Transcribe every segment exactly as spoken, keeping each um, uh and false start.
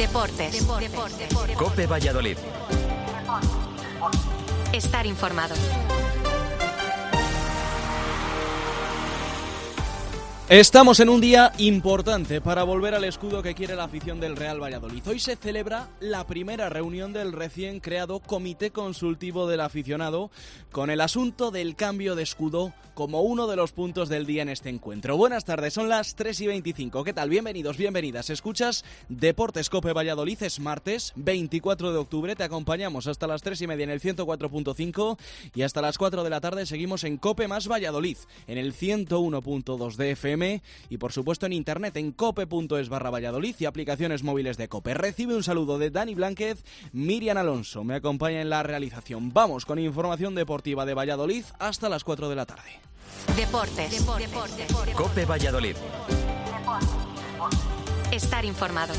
Deportes. Deportes. Deportes. COPE Valladolid. Estar informado. Estamos en un día importante para volver al escudo que quiere la afición del Real Valladolid. Hoy se celebra la primera reunión del recién creado Comité Consultivo del Aficionado con el asunto del cambio de escudo como uno de los puntos del día en este encuentro. Buenas tardes, son las tres y veinticinco. ¿Qué tal? Bienvenidos, bienvenidas. Escuchas Deportes COPE Valladolid, es martes veinticuatro de octubre. Te acompañamos hasta las tres y media en el ciento cuatro punto cinco y hasta las cuatro de la tarde seguimos en COPE más Valladolid, en el ciento uno punto dos de F M y por supuesto en internet en cope punto es barra Valladolid y aplicaciones móviles de COPE. Recibe un saludo de Dani Blánquez, Miriam Alonso me acompaña en la realización. Vamos con información deportiva de Valladolid hasta las cuatro de la tarde. Deportes. Deportes. Deportes. COPE Valladolid. Estar informado.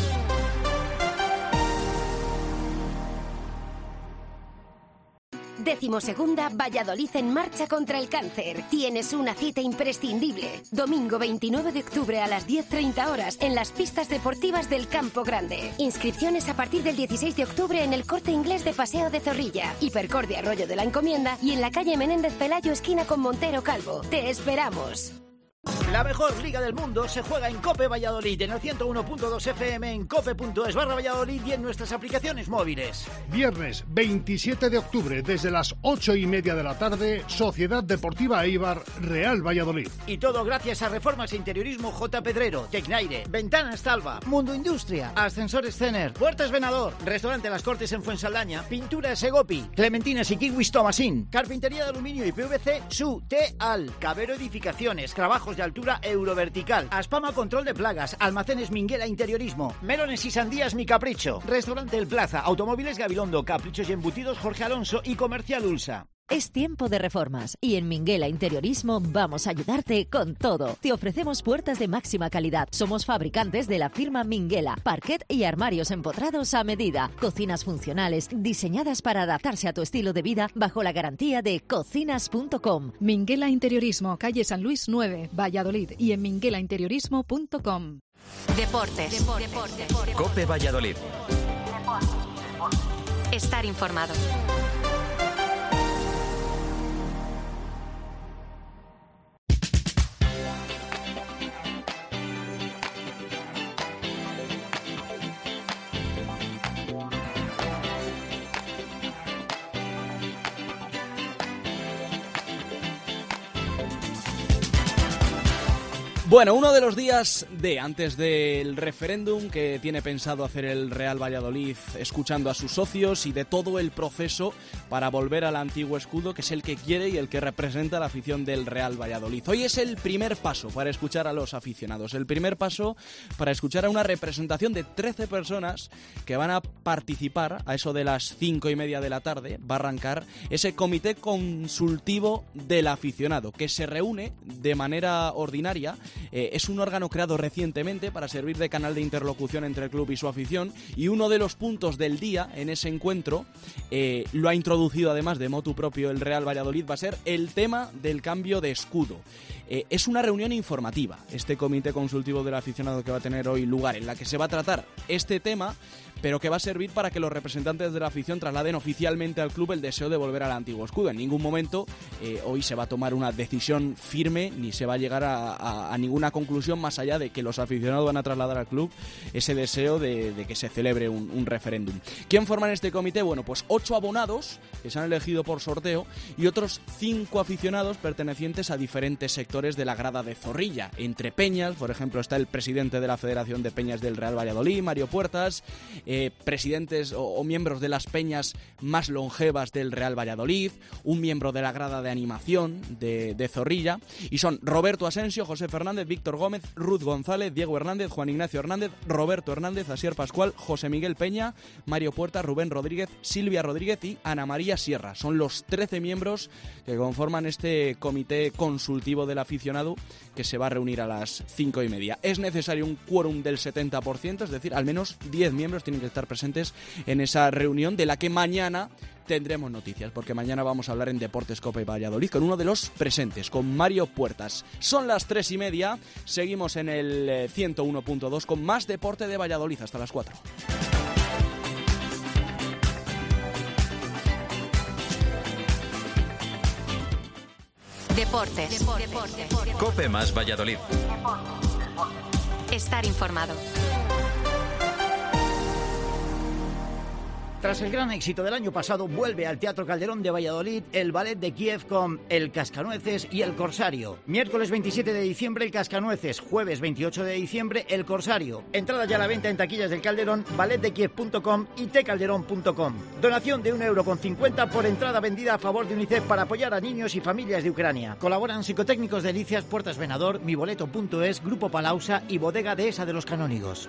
Decimosegunda Valladolid en marcha contra el cáncer. Tienes una cita imprescindible. Domingo veintinueve de octubre a las diez treinta horas en las pistas deportivas del Campo Grande. Inscripciones a partir del dieciséis de octubre en el Corte Inglés de Paseo de Zorrilla, Hipercor de Arroyo de la Encomienda y en la calle Menéndez Pelayo esquina con Montero Calvo. ¡Te esperamos! La mejor liga del mundo se juega en COPE Valladolid, en el ciento uno punto dos F M, en cope punto es barra Valladolid y en nuestras aplicaciones móviles. Viernes veintisiete de octubre, desde las ocho y media de la tarde, Sociedad Deportiva Eibar, Real Valladolid. Y todo gracias a Reformas e Interiorismo J. Pedrero, Tecnaire, Ventanas Talva, Mundo Industria, Ascensores Cener, Puertas Venador, Restaurante Las Cortes en Fuensaldaña, Pintura Segopi, Clementinas y Kiwis Tomasín, Carpintería de Aluminio y P V C, Su Teal, Cabero Edificaciones, Trabajos de altura Eurovertical, Aspama Control de Plagas, Almacenes Minguela Interiorismo, Melones y Sandías Mi Capricho, Restaurante El Plaza, Automóviles Gabilondo, Caprichos y Embutidos Jorge Alonso y Comercial Ulsa. Es tiempo de reformas y en Minguela Interiorismo vamos a ayudarte con todo. Te ofrecemos puertas de máxima calidad. Somos fabricantes de la firma Minguela, parquet y armarios empotrados a medida. Cocinas funcionales diseñadas para adaptarse a tu estilo de vida bajo la garantía de cocinas punto com. Minguela Interiorismo, calle San Luis nueve, Valladolid y en minguela interiorismo punto com. Deportes. Deportes. Deportes. COPE Valladolid. Estar informado. Bueno, uno de los días de antes del referéndum que tiene pensado hacer el Real Valladolid, escuchando a sus socios y de todo el proceso para volver al antiguo escudo, que es el que quiere y el que representa a la afición del Real Valladolid. Hoy es el primer paso para escuchar a los aficionados, el primer paso para escuchar a una representación de trece personas que van a participar a eso de las cinco y media de la tarde. Va a arrancar ese comité consultivo del aficionado que se reúne de manera ordinaria. Eh, es un órgano creado recientemente para servir de canal de interlocución entre el club y su afición, y uno de los puntos del día en ese encuentro, eh, lo ha introducido además de motu propio el Real Valladolid, va a ser el tema del cambio de escudo. Eh, es una reunión informativa, este comité consultivo del aficionado que va a tener hoy lugar, en la que se va a tratar este tema, pero que va a servir para que los representantes de la afición trasladen oficialmente al club el deseo de volver al antiguo escudo. En ningún momento eh, hoy se va a tomar una decisión firme, ni se va a llegar a, a, a ninguna conclusión más allá de que los aficionados van a trasladar al club ese deseo de, de que se celebre un, un referéndum. ¿Quién forman este comité? Bueno, pues ocho abonados que se han elegido por sorteo y otros cinco aficionados pertenecientes a diferentes sectores de la grada de Zorrilla. Entre peñas, por ejemplo, está el presidente de la Federación de Peñas del Real Valladolid, Mario Puertas, eh, presidentes o, o miembros de las peñas más longevas del Real Valladolid, un miembro de la grada de animación de, de Zorrilla, y son Roberto Asensio, José Fernández, Víctor Gómez, Ruth González, Diego Hernández, Juan Ignacio Hernández, Roberto Hernández, Asier Pascual, José Miguel Peña, Mario Puertas, Rubén Rodríguez, Silvia Rodríguez y Ana María Sierra. Son los trece miembros que conforman este comité consultivo del aficionado que se va a reunir a las cinco y media. Es necesario un quórum del setenta por ciento, es decir, al menos diez miembros tienen que estar presentes en esa reunión, de la que mañana tendremos noticias, porque mañana vamos a hablar en Deportes COPE Valladolid con uno de los presentes, con Mario Puertas. Son las tres y media, seguimos en el ciento uno punto dos con más deporte de Valladolid hasta las cuatro. Deportes. Deportes. COPE más Valladolid. Estar informado. Tras el gran éxito del año pasado, vuelve al Teatro Calderón de Valladolid el ballet de Kiev con El Cascanueces y El Corsario. Miércoles veintisiete de diciembre, El Cascanueces. Jueves veintiocho de diciembre, El Corsario. Entradas ya a la venta en taquillas del Calderón, ballet de kiev punto com y te calderón punto com. Donación de un euro con cincuenta por entrada vendida a favor de UNICEF para apoyar a niños y familias de Ucrania. Colaboran Psicotécnicos Delicias, Puertas Venador, miboleto punto es, Grupo Palausa y Bodega Dehesa de los Canónigos.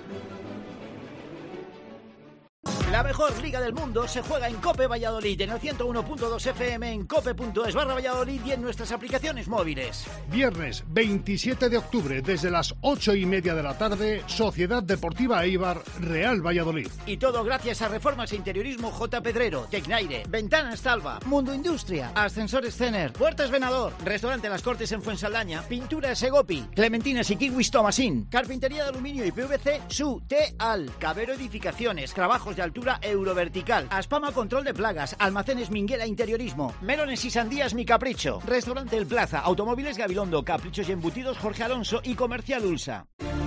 La mejor liga del mundo se juega en COPE Valladolid, en el ciento uno punto dos F M, en cope punto es barra Valladolid y en nuestras aplicaciones móviles. Viernes veintisiete de octubre, desde las ocho y media de la tarde, Sociedad Deportiva Eibar, Real Valladolid. Y todo gracias a Reformas e Interiorismo J. Pedrero, Tecnaire, Ventanas Talva, Mundo Industria, Ascensores Cener, Puertas Venador, Restaurante Las Cortes en Fuensaldaña, Pintura Segopi, Clementinas y Kiwis Tomasín, Carpintería de Aluminio y P V C, Su, T-Al, Cabero Edificaciones, Trabajos de Altura Eurovertical, Aspama Control de Plagas, Almacenes Minguela Interiorismo, Melones y Sandías Mi Capricho, Restaurante El Plaza, Automóviles Gabilondo, Caprichos y Embutidos Jorge Alonso y Comercial Ulsa.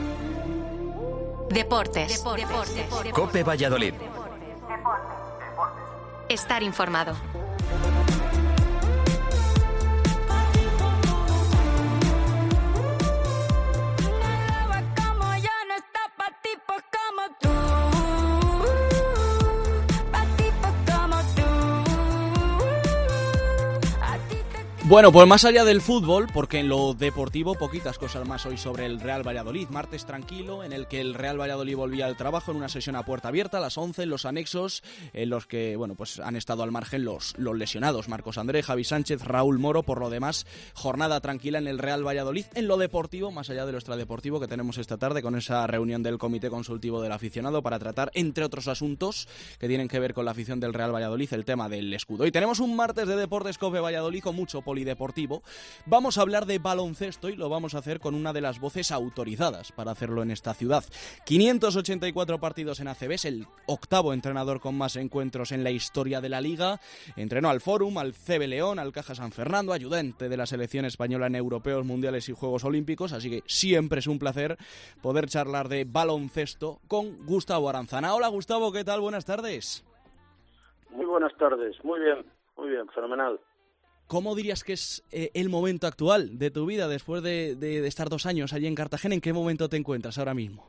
Deportes. Deportes. COPE Valladolid. Estar informado. Bueno, pues más allá del fútbol, porque en lo deportivo poquitas cosas más hoy sobre el Real Valladolid. Martes tranquilo, en el que el Real Valladolid volvía al trabajo en una sesión a puerta abierta a las once en los anexos, en los que bueno pues han estado al margen los, los lesionados, Marcos André, Javi Sánchez, Raúl Moro. Por lo demás, jornada tranquila en el Real Valladolid. En lo deportivo, más allá de lo extradeportivo que tenemos esta tarde, con esa reunión del Comité Consultivo del Aficionado para tratar, entre otros asuntos que tienen que ver con la afición del Real Valladolid, el tema del escudo. Y tenemos un martes de Deportes COPE Valladolid con mucho polideportivo. Vamos a hablar de baloncesto y lo vamos a hacer con una de las voces autorizadas para hacerlo en esta ciudad. quinientos ochenta y cuatro partidos en A C B, es el octavo entrenador con más encuentros en la historia de la liga. Entrenó al Fórum, al C B León, al Caja San Fernando, ayudante de la selección española en europeos, mundiales y Juegos Olímpicos, así que siempre es un placer poder charlar de baloncesto con Gustavo Aranzana. Hola Gustavo, ¿qué tal? Buenas tardes. Muy buenas tardes, muy bien, muy bien, fenomenal. ¿Cómo dirías que es eh, el momento actual de tu vida después de, de, de estar dos años allí en Cartagena? ¿En qué momento te encuentras ahora mismo?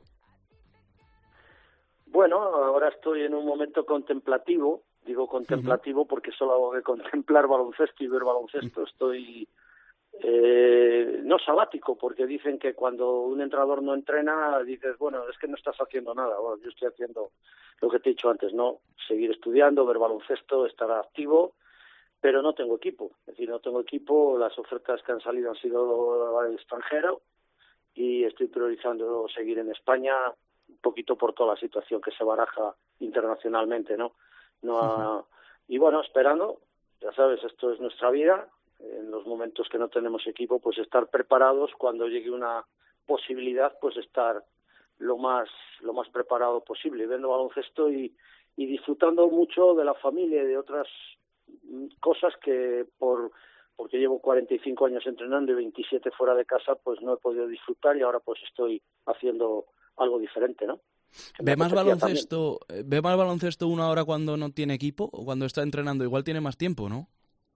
Bueno, ahora estoy en un momento contemplativo, digo contemplativo uh-huh. porque solo hago que contemplar baloncesto y ver baloncesto. Uh-huh. Estoy eh, no sabático, porque dicen que cuando un entrenador no entrena, dices, bueno, es que no estás haciendo nada. Bueno, yo estoy haciendo lo que te he dicho antes, ¿no? Seguir estudiando, ver baloncesto, estar activo, pero no tengo equipo, es decir, no tengo equipo, las ofertas que han salido han sido al extranjero y estoy priorizando seguir en España un poquito por toda la situación que se baraja internacionalmente, ¿no? no uh-huh. Y bueno, esperando, ya sabes, esto es nuestra vida, en los momentos que no tenemos equipo, pues estar preparados cuando llegue una posibilidad, pues estar lo más lo más preparado posible, viendo baloncesto y, y disfrutando mucho de la familia y de otras cosas que por porque llevo cuarenta y cinco años entrenando y veintisiete fuera de casa, pues no he podido disfrutar y ahora pues estoy haciendo algo diferente, ¿no? ¿Ve más baloncesto, ve más baloncesto uno ahora cuando no tiene equipo o cuando está entrenando? Igual tiene más tiempo, ¿no?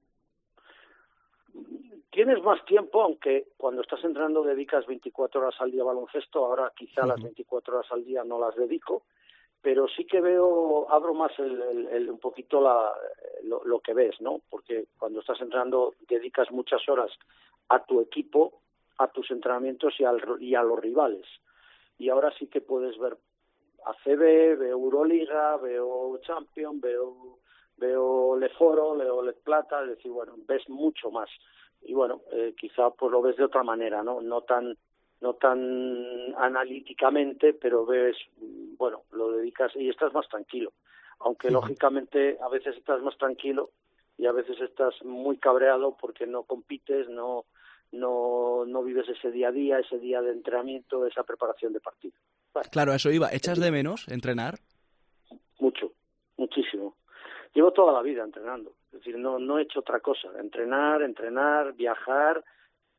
Tienes más tiempo, aunque cuando estás entrenando dedicas veinticuatro horas al día a baloncesto, ahora quizá uh-huh. las veinticuatro horas al día no las dedico, pero sí que veo, abro más el, el, el, un poquito la, lo, lo que ves, ¿no? Porque cuando estás entrenando dedicas muchas horas a tu equipo, a tus entrenamientos y, al, y a los rivales. Y ahora sí que puedes ver A C B, veo Euroliga, veo Champions, veo, veo Leforo, veo Le Plata, es decir, bueno, ves mucho más. Y bueno, eh, quizá pues lo ves de otra manera, ¿no? No tan... no tan analíticamente, pero ves, bueno, lo dedicas y estás más tranquilo. Aunque sí. lógicamente a veces estás más tranquilo y a veces estás muy cabreado porque no compites, no no no vives ese día a día, ese día de entrenamiento, esa preparación de partido. Bueno, claro, eso iba. ¿Echas de menos entrenar? Mucho, muchísimo. Llevo toda la vida entrenando. Es decir, no no he hecho otra cosa. Entrenar, entrenar, viajar,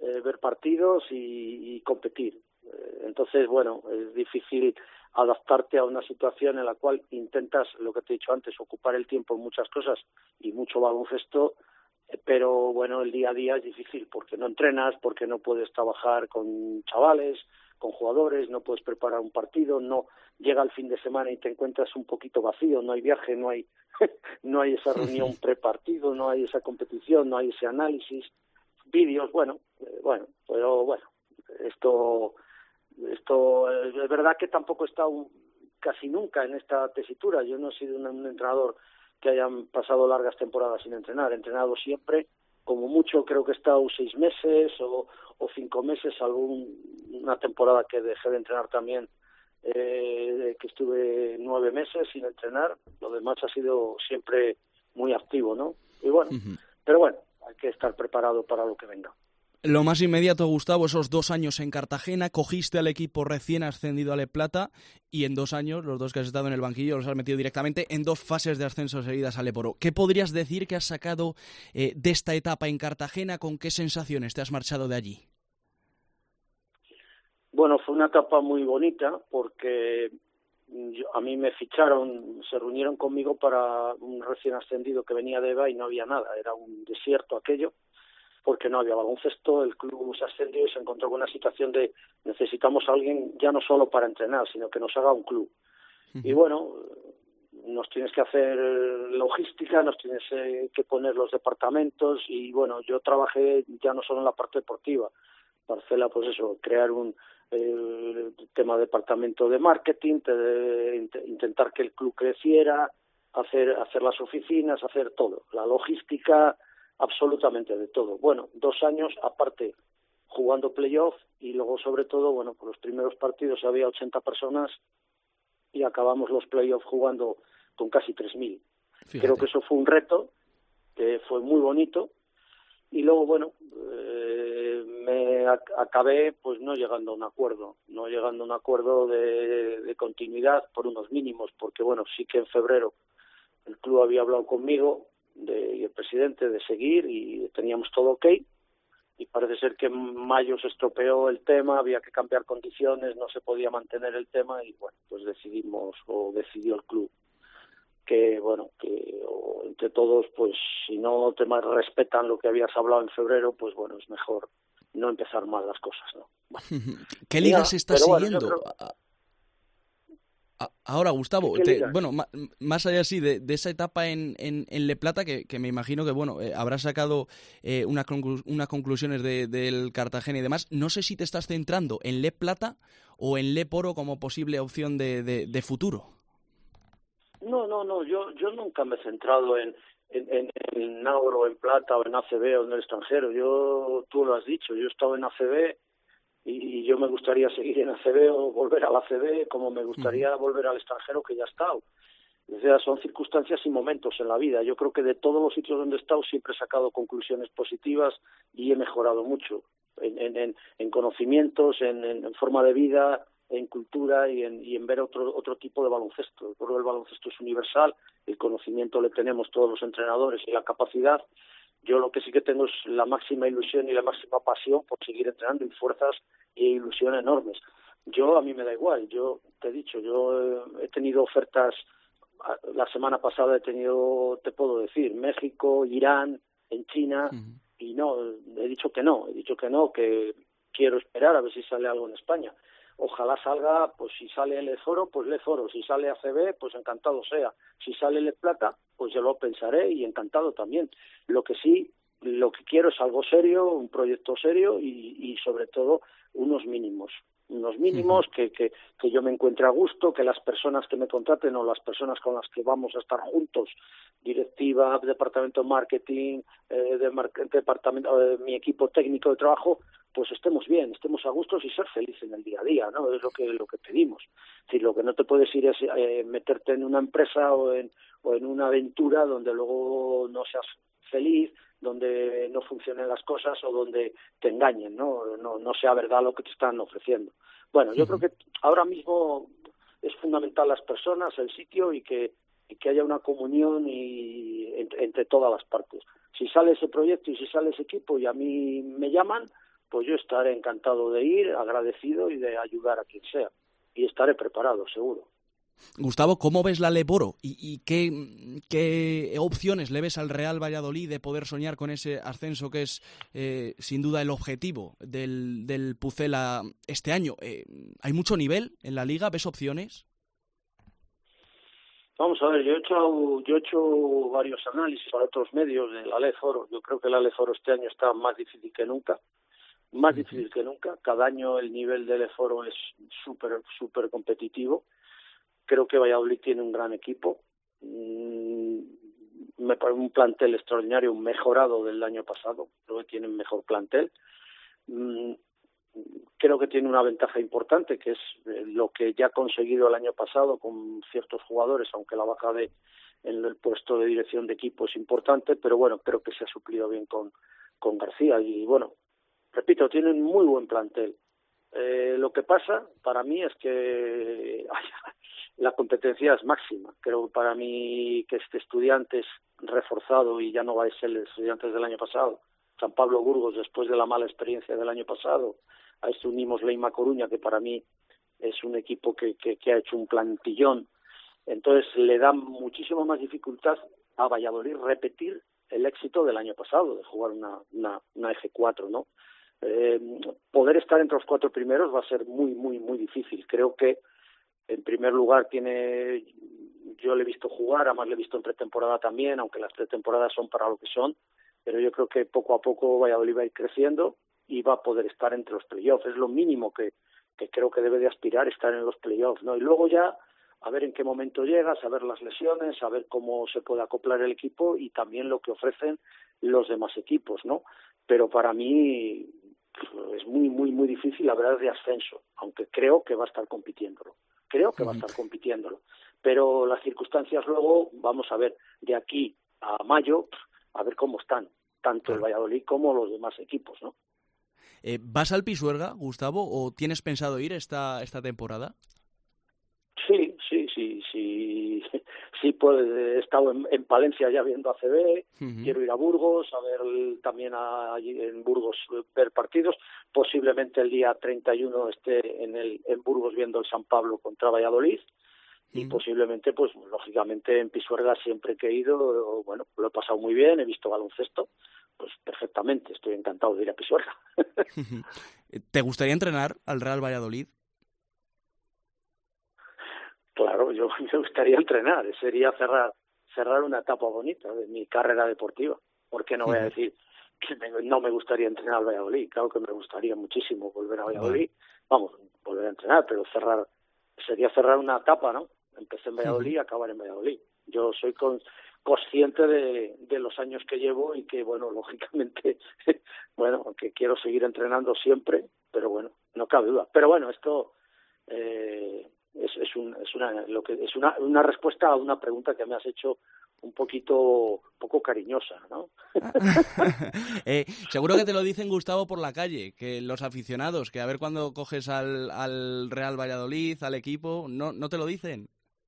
eh, ver partidos y, y competir. Eh, entonces, bueno, es difícil adaptarte a una situación en la cual intentas, lo que te he dicho antes, ocupar el tiempo en muchas cosas y mucho baloncesto, eh, pero bueno, el día a día es difícil porque no entrenas, porque no puedes trabajar con chavales, con jugadores, no puedes preparar un partido, no llega el fin de semana y te encuentras un poquito vacío, no hay viaje, no hay no hay esa reunión prepartido, no hay esa competición, no hay ese análisis, vídeos, bueno, eh, bueno, pero bueno, esto esto es verdad que tampoco he estado casi nunca en esta tesitura. Yo no he sido un, un entrenador que hayan pasado largas temporadas sin entrenar, he entrenado siempre, como mucho creo que he estado seis meses o, o cinco meses, salvo un, una temporada que dejé de entrenar también, eh, que estuve nueve meses sin entrenar. Lo demás ha sido siempre muy activo, ¿no? Y bueno, uh-huh. pero bueno, hay que estar preparado para lo que venga. Lo más inmediato, Gustavo, esos dos años en Cartagena, cogiste al equipo recién ascendido a Le Plata y en dos años, los dos que has estado en el banquillo, los has metido directamente en dos fases de ascenso seguidas a Leporo. ¿Qué podrías decir que has sacado eh, de esta etapa en Cartagena? ¿Con qué sensaciones te has marchado de allí? Bueno, fue una etapa muy bonita porque yo, a mí me ficharon, se reunieron conmigo para un recién ascendido que venía de EVA y no había nada, era un desierto aquello, porque no había baloncesto, el club se ascendió y se encontró con una situación de necesitamos a alguien ya no solo para entrenar, sino que nos haga un club. Uh-huh. Y bueno, nos tienes que hacer logística, nos tienes eh, que poner los departamentos y bueno, yo trabajé ya no solo en la parte deportiva, Marcela, pues eso, crear un eh, tema de departamento de marketing, de, de, intentar que el club creciera, hacer, hacer las oficinas, hacer todo, la logística, absolutamente de todo. Bueno, dos años, aparte, jugando playoff y luego, sobre todo, bueno, por los primeros partidos había ochenta personas y acabamos los playoffs jugando con casi tres mil. Creo que eso fue un reto, que fue muy bonito. Y luego, bueno, eh, me ac- acabé pues no llegando a un acuerdo, no llegando a un acuerdo de, de continuidad por unos mínimos, porque, bueno, sí que en febrero el club había hablado conmigo, de, y el presidente, de seguir y teníamos todo ok y parece ser que en mayo se estropeó el tema, había que cambiar condiciones, no se podía mantener el tema y bueno, pues decidimos o decidió el club que bueno, que o entre todos pues si no te respetan lo que habías hablado en febrero, pues bueno, es mejor no empezar mal las cosas, ¿no? Bueno. ¿Qué ligas estás bueno, siguiendo? Creo... Ahora, Gustavo, ¿Qué, qué te, bueno, ma, más allá sí de, de esa etapa en, en, en Le Plata, que, que me imagino que bueno eh, habrás sacado eh, unas conclu- una conclusiones de, del Cartagena y demás, no sé si te estás centrando en Le Plata o en Leporo como posible opción de, de, de futuro. No, no, no, yo yo nunca me he centrado en, en, en, en Nauro, en Plata o en A C B o en el extranjero. Yo, tú lo has dicho, yo he estado en A C B y yo me gustaría seguir en A C B o volver al A C B, como me gustaría uh-huh. volver al extranjero que ya he estado. O sea, son circunstancias y momentos en la vida. Yo creo que de todos los sitios donde he estado siempre he sacado conclusiones positivas y he mejorado mucho en, en, en, en conocimientos, en, en, en forma de vida, en cultura y en, y en ver otro otro tipo de baloncesto. Porque el baloncesto es universal, el conocimiento le tenemos todos los entrenadores y la capacidad. Yo lo que sí que tengo es la máxima ilusión y la máxima pasión por seguir entrenando y fuerzas e ilusión enormes. Yo, a mí me da igual, yo te he dicho, yo he tenido ofertas, la semana pasada he tenido, te puedo decir, México, Irán, en China, uh-huh. y no, he dicho que no, he dicho que no, que quiero esperar a ver si sale algo en España. Ojalá salga, pues si sale el Foro, pues Le Foro, si sale A C B, pues encantado sea, si sale Le Plata, pues yo lo pensaré y encantado también. Lo que sí, lo que quiero es algo serio, un proyecto serio y, y sobre todo unos mínimos, unos mínimos uh-huh. que, que, que yo me encuentre a gusto, que las personas que me contraten o las personas con las que vamos a estar juntos, directiva, departamento de marketing, eh, de mar- departamento, eh, mi equipo técnico de trabajo, pues estemos bien, estemos a gustos y ser felices en el día a día, ¿no? Es lo que lo que pedimos. Es decir, lo que no te puedes ir es eh, meterte en una empresa o en o en una aventura donde luego no seas feliz, donde no funcionen las cosas o donde te engañen, ¿no? No, no sea verdad lo que te están ofreciendo. Bueno, yo uh-huh. creo que ahora mismo es fundamental las personas, el sitio y que y que haya una comunión y entre, entre todas las partes. Si sale ese proyecto y si sale ese equipo y a mí me llaman, pues yo estaré encantado de ir, agradecido y de ayudar a quien sea. Y estaré preparado, seguro. Gustavo, ¿cómo ves la Leboro? ¿Y, y qué, qué opciones le ves al Real Valladolid de poder soñar con ese ascenso que es, eh, sin duda, el objetivo del, del Pucela este año? Eh, ¿Hay mucho nivel en la Liga? ¿Ves opciones? Vamos a ver, yo he hecho, yo he hecho varios análisis para otros medios del Aleforo. Yo creo que el Aleforo este año está más difícil que nunca. Más difícil que nunca. Cada año el nivel del Aleforo es súper, súper competitivo. Creo que Valladolid tiene un gran equipo, me parece un plantel extraordinario, mejorado del año pasado, creo que tiene un mejor plantel. Creo que tiene una ventaja importante, que es lo que ya ha conseguido el año pasado con ciertos jugadores, aunque la baja de en el puesto de dirección de equipo es importante, pero bueno, creo que se ha suplido bien con, con García. Y bueno, repito, tienen muy buen plantel. Eh, lo que pasa para mí es que ay, la competencia es máxima. Creo que para mí que este estudiante es reforzado y ya no va a ser el estudiante del año pasado. San Pablo Burgos, después de la mala experiencia del año pasado, a esto unimos Leima Coruña, que para mí es un equipo que, que, que ha hecho un plantillón. Entonces le da muchísima más dificultad a Valladolid repetir el éxito del año pasado, de jugar una, una, una F cuatro, ¿no? Eh, poder estar entre los cuatro primeros va a ser muy, muy, muy difícil. Creo que, en primer lugar, tiene, yo le he visto jugar, además le he visto en pretemporada también, aunque las pretemporadas son para lo que son, pero yo creo que poco a poco Valladolid va a ir creciendo y va a poder estar entre los playoffs. Es lo mínimo que, que creo que debe de aspirar, estar en los playoffs, ¿no? Y luego ya a ver en qué momento llega, saber las lesiones, saber cómo se puede acoplar el equipo y también lo que ofrecen los demás equipos, ¿no? Pero para mí es muy, muy, muy difícil hablar de ascenso, aunque creo que va a estar compitiéndolo. Creo que va a estar compitiéndolo. Pero las circunstancias luego, vamos a ver, de aquí a mayo, a ver cómo están, tanto el Valladolid como los demás equipos, ¿no? Eh, ¿Vas al Pisuerga, Gustavo, o tienes pensado ir esta, esta temporada? Sí, sí, sí, sí, sí, pues he estado en, en Palencia ya viendo A C B, uh-huh. Quiero ir a Burgos, a ver también a, allí en Burgos ver partidos, posiblemente el día treinta y uno esté en el en Burgos viendo el San Pablo contra Valladolid, uh-huh. Y posiblemente, pues lógicamente en Pisuerga siempre que he ido, bueno, lo he pasado muy bien, he visto baloncesto, pues perfectamente, estoy encantado de ir a Pisuerga. ¿Te gustaría entrenar al Real Valladolid? Claro, yo me gustaría entrenar, sería cerrar cerrar una etapa bonita de mi carrera deportiva. ¿Por qué no voy a decir que me, no me gustaría entrenar al Valladolid? Claro que me gustaría muchísimo volver a Valladolid, vamos, volver a entrenar, pero cerrar sería cerrar una etapa, ¿no? Empecé en Valladolid y acabar en Valladolid. Yo soy con, consciente de, de los años que llevo y que, bueno, lógicamente, bueno, que quiero seguir entrenando siempre, pero bueno, no cabe duda. Pero bueno, esto... Eh, Es, es, un, es una lo que es una, una respuesta a una pregunta que me has hecho un poquito poco cariñosa, ¿no? eh, seguro que te lo dicen, Gustavo, por la calle, que los aficionados, que a ver cuándo coges al, al Real Valladolid, al equipo, ¿no, no te lo dicen?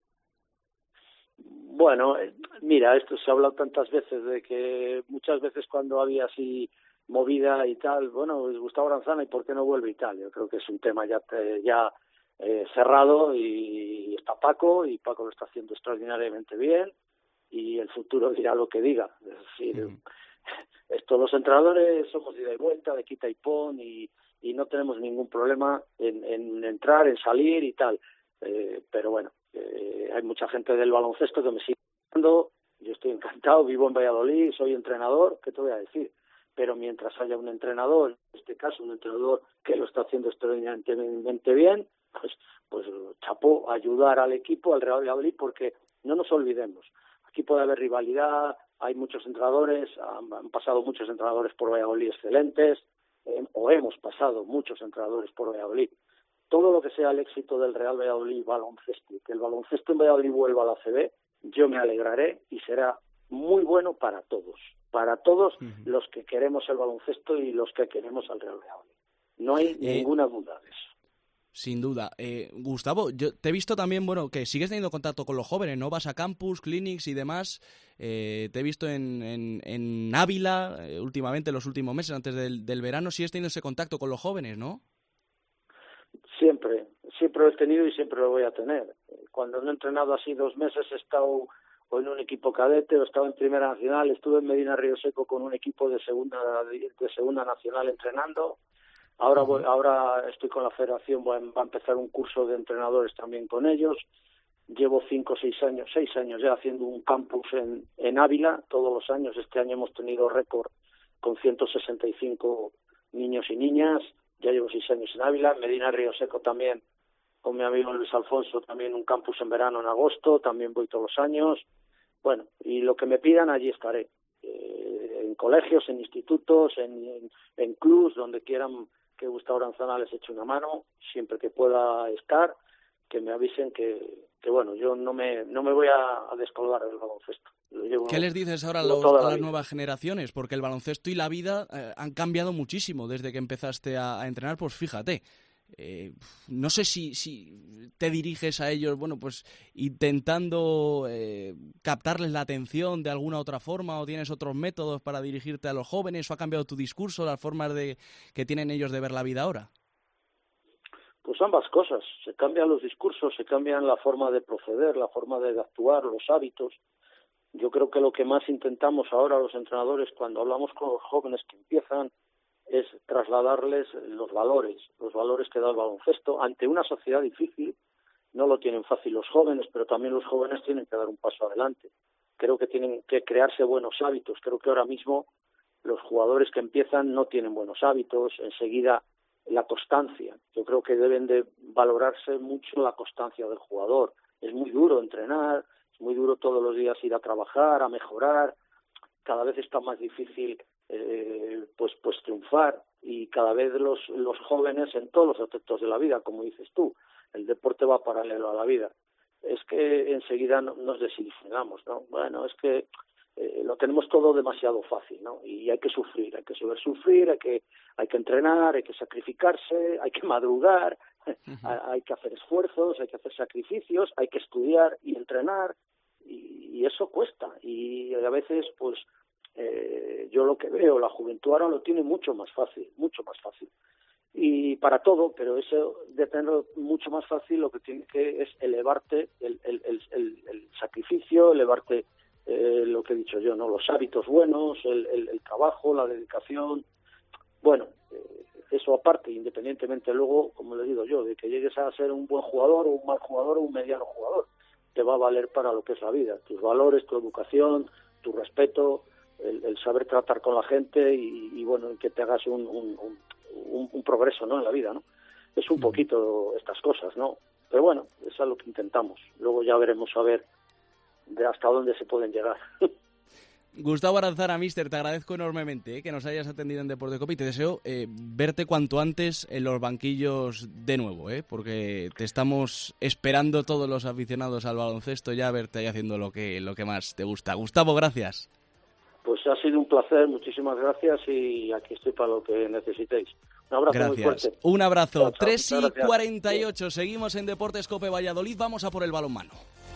Bueno, mira, esto se ha hablado tantas veces de que muchas veces cuando había así movida y tal, bueno, pues Gustavo Aranzana, ¿y por qué no vuelve y tal? Yo creo que es un tema ya ya Eh, cerrado y está Paco y Paco lo está haciendo extraordinariamente bien y el futuro dirá lo que diga. Es decir, mm. estos los entrenadores somos de ida y vuelta, de quita y pon y, y no tenemos ningún problema en, en entrar, en salir y tal. Eh, pero bueno, eh, hay mucha gente del baloncesto que me sigue viendo, yo estoy encantado, vivo en Valladolid, soy entrenador, ¿qué te voy a decir? Pero mientras haya un entrenador, en este caso un entrenador que lo está haciendo extraordinariamente bien, pues pues chapó, ayudar al equipo, al Real Valladolid, porque no nos olvidemos, aquí puede haber rivalidad, hay muchos entrenadores, han, han pasado muchos entrenadores por Valladolid excelentes, eh, o hemos pasado muchos entrenadores por Valladolid. Todo lo que sea el éxito del Real Valladolid baloncesto, que el baloncesto en Valladolid vuelva a la A C B, yo me alegraré y será muy bueno para todos, para todos uh-huh. los que queremos el baloncesto y los que queremos al Real Valladolid. No hay eh... ninguna duda de eso. Sin duda. Eh, Gustavo, yo te he visto también, bueno, que sigues teniendo contacto con los jóvenes, ¿no? Vas a campus, clinics y demás. Eh, te he visto en, en, en Ávila, eh, últimamente, los últimos meses, antes del, del verano. Sigues teniendo ese contacto con los jóvenes, ¿no? Siempre, siempre lo he tenido y siempre lo voy a tener. Cuando no he entrenado así dos meses, he estado o en un equipo cadete, o he estado en Primera Nacional, estuve en Medina Río Seco con un equipo de segunda, de segunda nacional entrenando. Ahora voy, ahora estoy con la federación, va a empezar un curso de entrenadores también con ellos. Llevo cinco o seis años, seis años ya haciendo un campus en, en Ávila, todos los años. Este año hemos tenido récord con ciento sesenta y cinco niños y niñas. Ya llevo seis años en Ávila. En Medina Río Seco también, con mi amigo Luis Alfonso, también un campus en verano en agosto. También voy todos los años. Bueno, y lo que me pidan, allí estaré. Eh, en colegios, en institutos, en, en, en clubs, donde quieran que Gustavo Aranzana les eche una mano, siempre que pueda estar, que me avisen que, que bueno, yo no me no me voy a, a descolgar del baloncesto. Llevo, ¿Qué les dices ahora a, los, a las nuevas generaciones? Porque el baloncesto y la vida eh, han cambiado muchísimo desde que empezaste a, a entrenar, pues fíjate. Eh, no sé si, si te diriges a ellos, bueno, pues intentando eh, captarles la atención de alguna otra forma, o tienes otros métodos para dirigirte a los jóvenes, o ha cambiado tu discurso, las formas de que tienen ellos de ver la vida ahora. Pues ambas cosas, se cambian los discursos, se cambian la forma de proceder, la forma de actuar, los hábitos. Yo creo que lo que más intentamos ahora los entrenadores cuando hablamos con los jóvenes que empiezan es trasladarles los valores, los valores que da el baloncesto ante una sociedad difícil. No lo tienen fácil los jóvenes, pero también los jóvenes tienen que dar un paso adelante. Creo que tienen que crearse buenos hábitos. Creo que ahora mismo los jugadores que empiezan no tienen buenos hábitos. Enseguida, la constancia. Yo creo que deben de valorarse mucho la constancia del jugador. Es muy duro entrenar, es muy duro todos los días ir a trabajar, a mejorar. Cada vez está más difícil Eh, pues pues triunfar, y cada vez los los jóvenes en todos los aspectos de la vida, como dices tú, el deporte va paralelo a la vida. Es que enseguida no, nos desilusionamos, ¿no? Bueno, es que eh, lo tenemos todo demasiado fácil, ¿no? Y hay que sufrir, hay que saber sufrir, hay que hay que entrenar, hay que sacrificarse, hay que madrugar, uh-huh. hay que hacer esfuerzos, hay que hacer sacrificios, hay que estudiar y entrenar, y, y eso cuesta, y a veces pues Eh, yo lo que veo, la juventud ahora lo tiene mucho más fácil, mucho más fácil. Y para todo, pero eso de tenerlo mucho más fácil, lo que tiene que es elevarte el, el, el, el, el sacrificio, elevarte eh, lo que he dicho yo, ¿no? Los hábitos buenos, el, el, el trabajo, la dedicación. Bueno, eh, eso aparte, independientemente luego, como le digo yo, de que llegues a ser un buen jugador o un mal jugador o un mediano jugador, te va a valer para lo que es la vida, tus valores, tu educación, tu respeto, El, el saber tratar con la gente y, y bueno, que te hagas un, un, un, un progreso, ¿no? En la vida, ¿no? Es un poquito estas cosas, ¿no? Pero bueno, eso es lo que intentamos. Luego ya veremos a ver de hasta dónde se pueden llegar. Gustavo Aranzana, míster, te agradezco enormemente eh, que nos hayas atendido en Deporte Cope y te deseo eh, verte cuanto antes en los banquillos de nuevo, eh, porque te estamos esperando todos los aficionados al baloncesto ya a verte ahí haciendo lo que, lo que más te gusta. Gustavo, gracias. Pues ha sido un placer, muchísimas gracias, y aquí estoy para lo que necesitéis. Un abrazo gracias. Muy fuerte. Un abrazo. Chao, chao. tres y cuarenta y ocho, seguimos en Deportes Cope Valladolid, vamos a por el balonmano.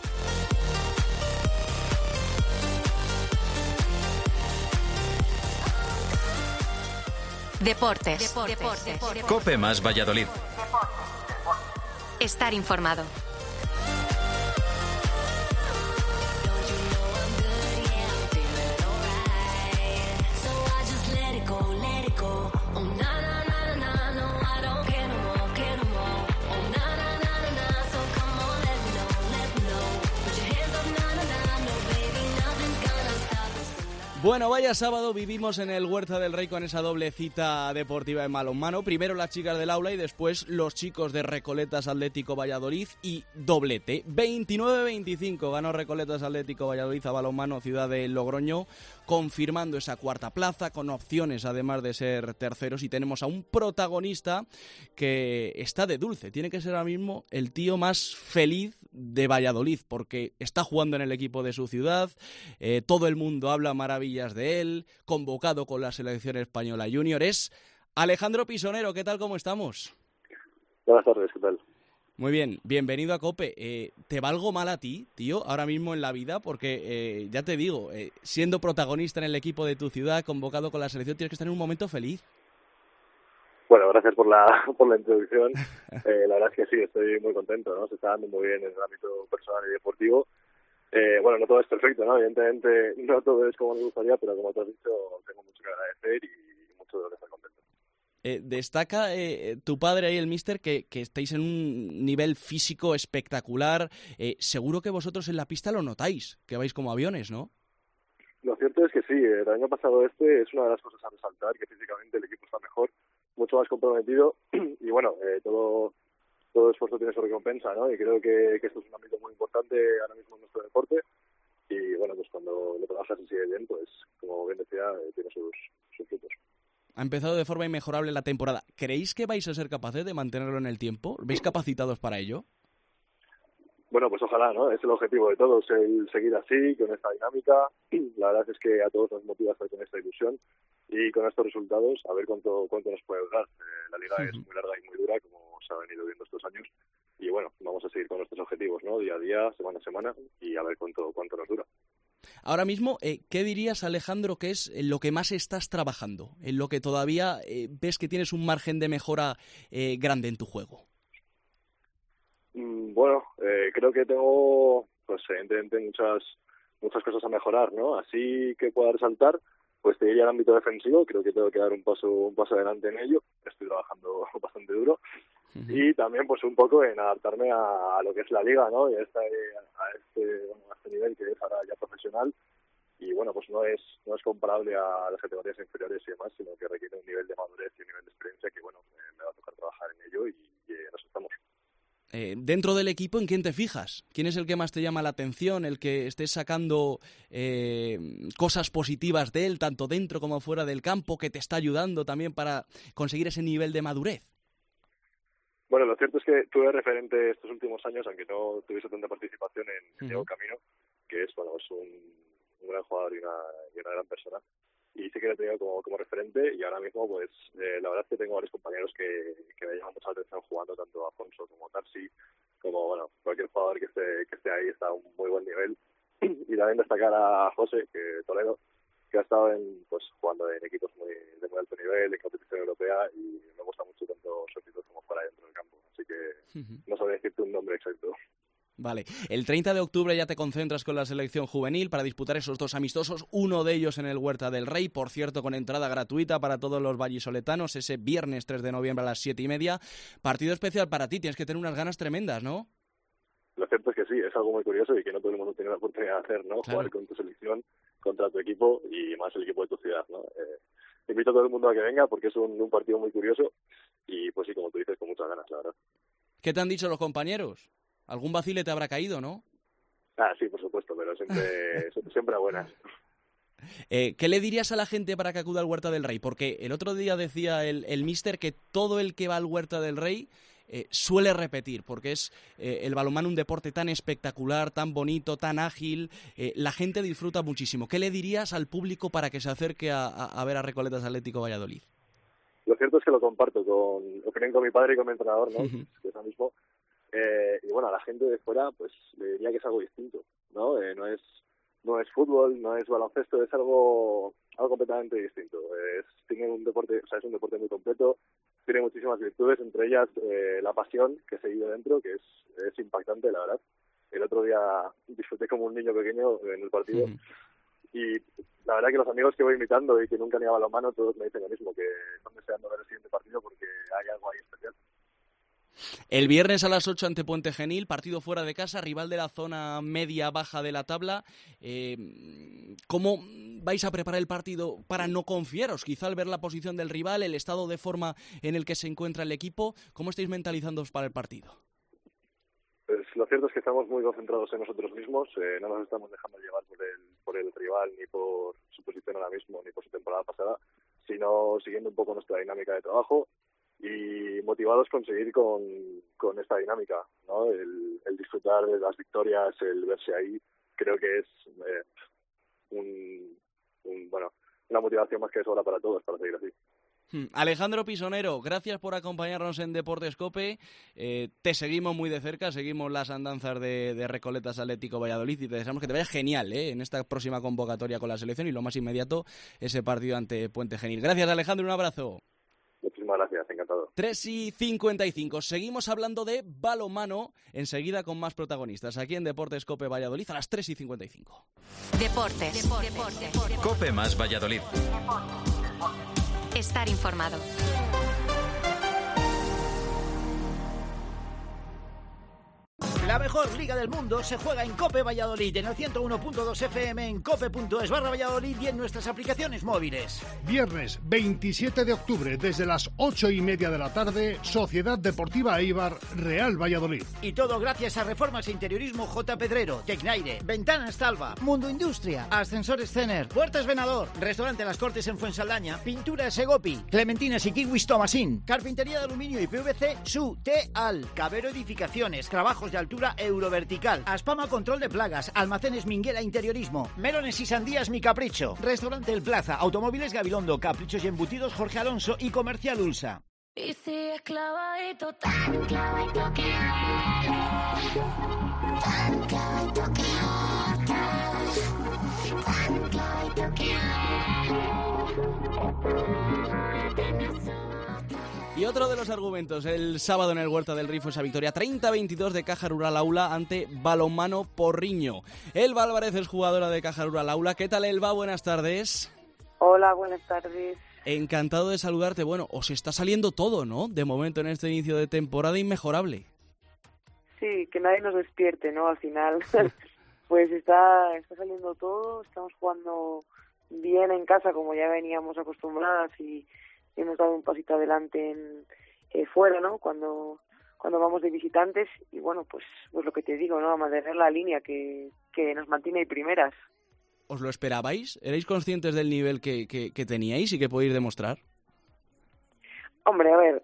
Deportes. Deportes. Deportes. Deportes. Cope más Valladolid. Estar informado. Bueno, vaya sábado vivimos en el Huerta del Rey con esa doble cita deportiva en balonmano. Primero las chicas del aula y después los chicos de Recoletas Atlético Valladolid, y doblete. veintinueve veinticinco ganó Recoletas Atlético Valladolid a balonmano Ciudad de Logroño, confirmando esa cuarta plaza con opciones además de ser terceros. Y tenemos a un protagonista que está de dulce. Tiene que ser ahora mismo el tío más feliz de Valladolid, porque está jugando en el equipo de su ciudad, eh, todo el mundo habla maravillas de él, convocado con la selección española junior. Es Alejandro Pisonero. ¿Qué tal, cómo estamos? Buenas tardes, ¿qué tal? Muy bien, bienvenido a COPE. Eh, ¿Te va algo mal a ti, tío, ahora mismo en la vida? Porque, eh, ya te digo, eh, siendo protagonista en el equipo de tu ciudad, convocado con la selección, tienes que estar en un momento feliz. Bueno, gracias por la por la introducción. Eh, la verdad es que sí, estoy muy contento, ¿no? Se está dando muy bien en el ámbito personal y deportivo. Eh, bueno, no todo es perfecto, ¿no? Evidentemente no todo es como me gustaría, pero como te has dicho, tengo mucho que agradecer y mucho de lo que estar contento. Eh, destaca eh, tu padre ahí, el míster, que, que estáis en un nivel físico espectacular. Eh, seguro que vosotros en la pista lo notáis, que vais como aviones, ¿no? Lo cierto es que sí, el año pasado este es una de las cosas a resaltar, que físicamente el equipo está mejor, mucho más comprometido y bueno, eh, todo todo esfuerzo tiene su recompensa, ¿no? Y creo que, que esto es un ámbito muy importante ahora mismo en nuestro deporte y bueno, pues cuando lo trabajas y sigue bien, pues como bien decía, eh, tiene sus, sus frutos. Ha empezado de forma inmejorable la temporada. ¿Creéis que vais a ser capaces de mantenerlo en el tiempo? ¿Veis capacitados para ello? Bueno, pues ojalá, ¿no? Es el objetivo de todos, el seguir así, con esta dinámica. La verdad es que a todos nos motiva estar con esta ilusión y con estos resultados a ver cuánto cuánto nos puede durar. Eh, la liga uh-huh. es muy larga y muy dura, como se ha venido viendo estos años. Y bueno, vamos a seguir con nuestros objetivos, ¿no? Día a día, semana a semana y a ver cuánto cuánto nos dura. Ahora mismo, eh, ¿qué dirías, Alejandro, que es en lo que más estás trabajando? En lo que todavía eh, ves que tienes un margen de mejora eh, grande en tu juego. Mm, bueno, eh, creo que tengo, pues evidentemente, muchas muchas cosas a mejorar, ¿no? Así que pueda resaltar, pues te diría el ámbito defensivo. Creo que tengo que dar un paso un paso adelante en ello. Estoy trabajando bastante duro. Uh-huh. Y también, pues un poco en adaptarme a, a lo que es la liga, ¿no? Y a este, a este, bueno, a este nivel que es ahora ya profesional. Y bueno, pues no es no es comparable a las categorías inferiores y demás, sino que requiere un nivel de madurez y un nivel de experiencia que, bueno, me, me va a tocar trabajar en ello y, y eh, nos estamos. Eh, dentro del equipo, ¿en quién te fijas? ¿Quién es el que más te llama la atención? El que estés sacando eh, cosas positivas de él, tanto dentro como fuera del campo, que te está ayudando también para conseguir ese nivel de madurez. Bueno, lo cierto es que tuve referente estos últimos años, aunque no tuviese tanta participación en uh-huh. Diego Camino, que es bueno es un, un gran jugador y una, y una gran persona. Y sí que lo he tenido como, como referente y ahora mismo pues eh, la verdad es que tengo varios compañeros que, que me llaman mucha atención jugando, tanto Afonso como Tarsi, como bueno cualquier jugador que esté que esté ahí está a un muy buen nivel. Y también destacar a José, que Toledo, que ha estado en pues jugando en equipos muy de muy alto nivel, en competición europea, y me gusta mucho tanto su actitud como fuera dentro del campo. Así que uh-huh. no sabría decirte un nombre exacto. Vale, el treinta de octubre ya te concentras con la selección juvenil para disputar esos dos amistosos, uno de ellos en el Huerta del Rey, por cierto con entrada gratuita para todos los vallisoletanos, ese viernes tres de noviembre a las siete y media. Partido especial para ti, tienes que tener unas ganas tremendas, ¿no? Lo cierto es que sí, es algo muy curioso y que no todo el mundo tiene la oportunidad de hacer, ¿no? Claro. Jugar con tu selección contra tu equipo y más el equipo de tu ciudad, ¿no? Eh, invito a todo el mundo a que venga porque es un, un partido muy curioso y pues sí, como tú dices, con muchas ganas, la verdad. ¿Qué te han dicho los compañeros? Algún vacile te habrá caído, ¿no? Ah, sí, por supuesto, pero siempre, siempre a buenas. Eh, ¿Qué le dirías a la gente para que acuda al Huerta del Rey? Porque el otro día decía el, el míster que todo el que va al Huerta del Rey eh, suele repetir, porque es eh, el balonmano un deporte tan espectacular, tan bonito, tan ágil, eh, la gente disfruta muchísimo. ¿Qué le dirías al público para que se acerque a, a, a ver a Recoletas Atlético Valladolid? Lo cierto es que lo comparto con, opinión con mi padre y con mi entrenador, ¿no? Uh-huh. Que es lo mismo. Eh, y bueno, a la gente de fuera pues le diría que es algo distinto, ¿no? Eh, no es no es fútbol, no es baloncesto, es algo algo completamente distinto. Es tiene un deporte, o sea, es un deporte muy completo, tiene muchísimas virtudes, entre ellas eh, la pasión que se vive dentro, que es es impactante, la verdad. El otro día disfruté como un niño pequeño en el partido. Uh-huh. Y la verdad que los amigos que voy invitando y que nunca han ido a balonmano, todos me dicen lo mismo, que están deseando ver el siguiente partido porque hay algo ahí especial. El viernes a las ocho ante Puente Genil, partido fuera de casa, rival de la zona media-baja de la tabla. Eh, ¿Cómo vais a preparar el partido para no confiaros? Quizá al ver la posición del rival, el estado de forma en el que se encuentra el equipo, ¿cómo estáis mentalizándoos para el partido? Pues lo cierto es que estamos muy concentrados en nosotros mismos, eh, no nos estamos dejando llevar por el, por el rival, ni por su posición ahora mismo, ni por su temporada pasada, sino siguiendo un poco nuestra dinámica de trabajo y motivados con seguir con, con esta dinámica, ¿no? El, el disfrutar de las victorias, el verse ahí, creo que es eh, un, un bueno una motivación más que sobra para todos para seguir así. Alejandro Pisonero, gracias por acompañarnos en Deportes COPE. Eh, te seguimos muy de cerca, seguimos las andanzas de, de Recoletas Atlético Valladolid y te deseamos que te vaya genial ¿eh? en esta próxima convocatoria con la selección y lo más inmediato, ese partido ante Puente Genil. Gracias, Alejandro, un abrazo. Muchísimas gracias, encantado. tres y cincuenta y cinco. Seguimos hablando de balonmano, enseguida con más protagonistas aquí en Deportes COPE Valladolid a las tres y cincuenta y cinco. Deportes. Deportes. Deportes. COPE más Valladolid. Estar informado. La mejor liga del mundo se juega en COPE Valladolid, en el ciento uno punto dos F M, en cope.es barra Valladolid y en nuestras aplicaciones móviles. Viernes veintisiete de octubre, desde las ocho y media de la tarde, Sociedad Deportiva Eibar, Real Valladolid. Y todo gracias a Reformas e Interiorismo J. Pedrero, Tecnaire, Ventanas Talva, Mundo Industria, Ascensores Cener, Puertas Venador, Restaurante Las Cortes en Fuensaldaña, Pintura Segopi, Clementinas y Kiwis Tomasín, Carpintería de Aluminio y P V C, Su Teal, Cabero Edificaciones, Trabajos de Altura Eurovertical, Aspama Control de Plagas, Almacenes Minguela Interiorismo, Melones y Sandías Mi Capricho, Restaurante El Plaza, Automóviles Gabilondo, Caprichos y Embutidos Jorge Alonso y Comercial Ulsa. Y si es clavadito, tan clavadito que tan clavadito que tan clavadito que Y otro de los argumentos, el sábado en el Huerta del Rifo, esa victoria treinta a veintidós de Caja Rural Aula ante Balonmano Porriño. Elba Álvarez es jugadora de Caja Rural Aula. ¿Qué tal, Elba? Buenas tardes. Hola, buenas tardes. Encantado de saludarte. Bueno, os está saliendo todo, ¿no? De momento en este inicio de temporada inmejorable. Sí, que nadie nos despierte, ¿no? Al final, pues está, está saliendo todo. Estamos jugando bien en casa, como ya veníamos acostumbradas, y hemos dado un pasito adelante en, eh, fuera, ¿no? Cuando cuando vamos de visitantes, y bueno, pues pues lo que te digo, ¿no? A mantener la línea que, que nos mantiene primeras. ¿Os lo esperabais? ¿Erais conscientes del nivel que, que, que teníais y que podéis demostrar? Hombre, a ver,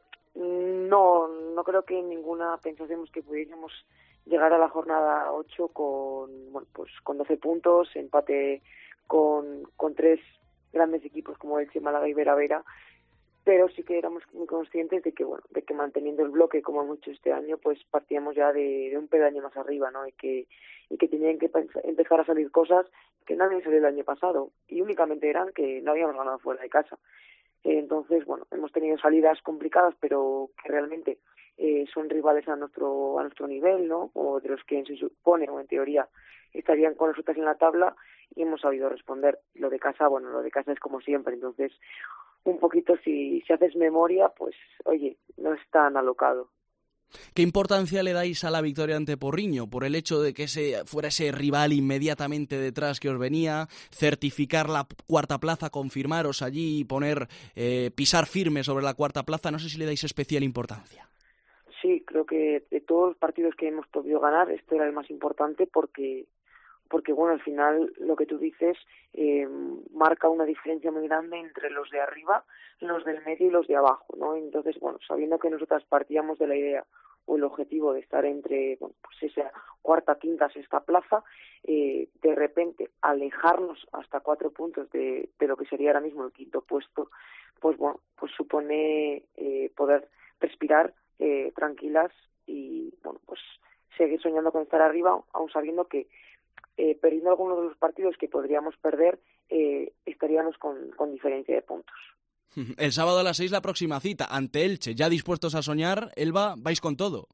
no, no creo que en ninguna pensásemos que pudiésemos llegar a la jornada ocho con, bueno, pues con doce puntos, empate con, con tres grandes equipos como Elche, Málaga y Vera Vera. Pero sí que éramos muy conscientes de que, bueno, de que manteniendo el bloque como hemos hecho este año, pues partíamos ya de, de un peldaño más arriba, ¿no? Y que y que tenían que empezar a salir cosas que no habían salido el año pasado, y únicamente eran que no habíamos ganado fuera de casa. Eh, entonces, bueno, hemos tenido salidas complicadas, pero que realmente eh, son rivales a nuestro a nuestro nivel, ¿no? O de los que se supone, o en teoría, estarían con nosotras en la tabla, y hemos sabido responder. Lo de casa, bueno, lo de casa es como siempre, entonces un poquito, si, si haces memoria, pues, oye, no es tan alocado. ¿Qué importancia le dais a la victoria ante Porriño? Por el hecho de que ese fuera ese rival inmediatamente detrás que os venía, certificar la cuarta plaza, confirmaros allí y poner, eh, pisar firme sobre la cuarta plaza, no sé si le dais especial importancia. Sí, creo que de todos los partidos que hemos podido ganar, este era el más importante porque... porque bueno, al final lo que tú dices eh, marca una diferencia muy grande entre los de arriba, los del medio y los de abajo, ¿no? Entonces, bueno, sabiendo que nosotras partíamos de la idea o el objetivo de estar entre, bueno, pues esa cuarta, quinta, sexta plaza, eh, de repente alejarnos hasta cuatro puntos de, de lo que sería ahora mismo el quinto puesto, pues bueno, pues supone eh, poder respirar eh, tranquilas y, bueno, pues seguir soñando con estar arriba, aun sabiendo que Eh, perdiendo algunos de los partidos que podríamos perder, eh, estaríamos con, con diferencia de puntos. El sábado a las seis la próxima cita, ante Elche. ¿Ya dispuestos a soñar, Elba? ¿Vais con todo?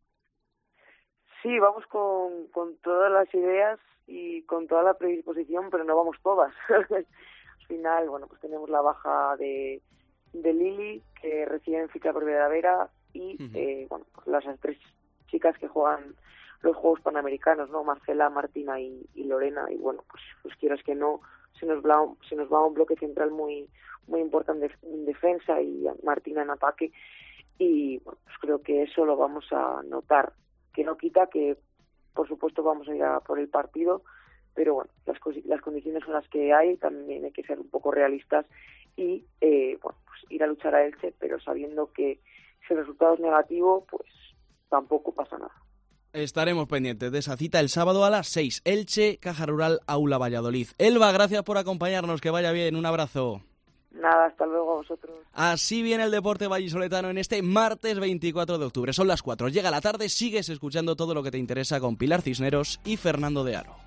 Sí, vamos con, con todas las ideas y con toda la predisposición, pero no vamos todas. Al final, bueno, pues tenemos la baja de, de Lili, que reciben ficha por Vera Vera, y uh-huh. eh, bueno, pues las tres chicas que juegan los Juegos Panamericanos, ¿no? Marcela, Martina y, y Lorena, y bueno, pues, pues quieras que no, se nos va, se nos va un bloque central muy muy importante en defensa y Martina en ataque, y bueno, pues creo que eso lo vamos a notar, que no quita que por supuesto vamos a ir a por el partido, pero bueno, las, las condiciones son las que hay, también hay que ser un poco realistas y eh, bueno, pues ir a luchar a Elche, pero sabiendo que si el resultado es negativo, pues tampoco pasa nada. Estaremos pendientes de esa cita el sábado a las seis. Elche, Caja Rural, Aula Valladolid. Elba, gracias por acompañarnos. Que vaya bien. Un abrazo. Nada, hasta luego a vosotros. Así viene el deporte vallisoletano en este martes veinticuatro de octubre. Son las cuatro. Llega la tarde, sigues escuchando todo lo que te interesa con Pilar Cisneros y Fernando de Aro.